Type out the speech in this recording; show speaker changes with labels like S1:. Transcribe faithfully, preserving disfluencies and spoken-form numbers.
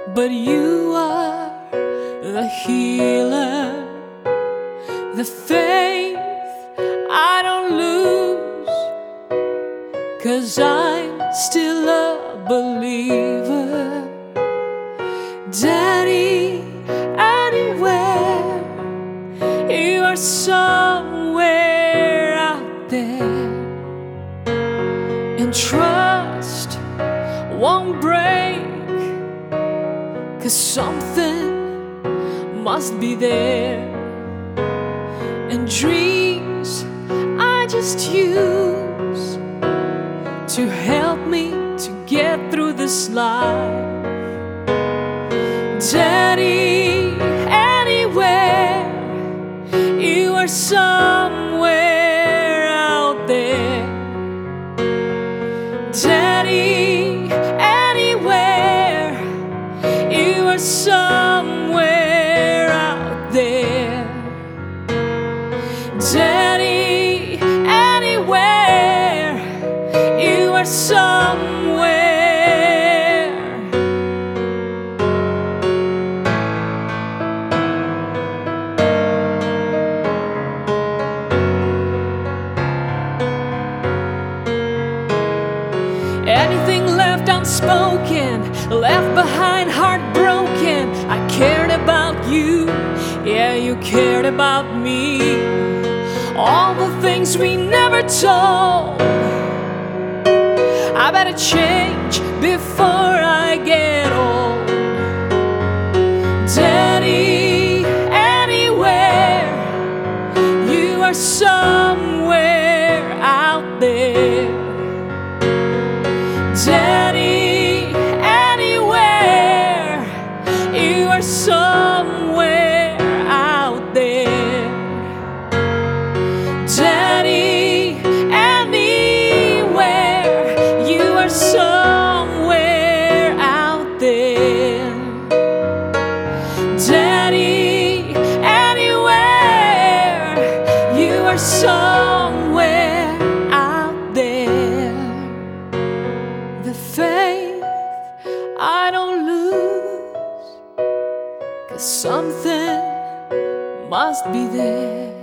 S1: but you are the healer. The faith I don't lose, 'cause I'm still a believer. Daddy, anywhere, you are somewhere out there, and trust won't break, 'cause something must be there. And dreams I just use to help me to get through this life. Daddy, anywhere, you are somewhere out there. Daddy, anywhere, you are somewhere out there. Daddy, anywhere, you are somewhere. Anything left unspoken, left behind heartbroken. I cared about you, yeah, you cared about me. All the things we never told, I better change before I get old. Daddy, anywhere, you are somewhere out there. Daddy, anywhere, you are somewhere out there. Daddy, anywhere, you are somewhere out there. Daddy, anywhere, you are somewhere out there. The faith I don't lose, 'cause something must be there.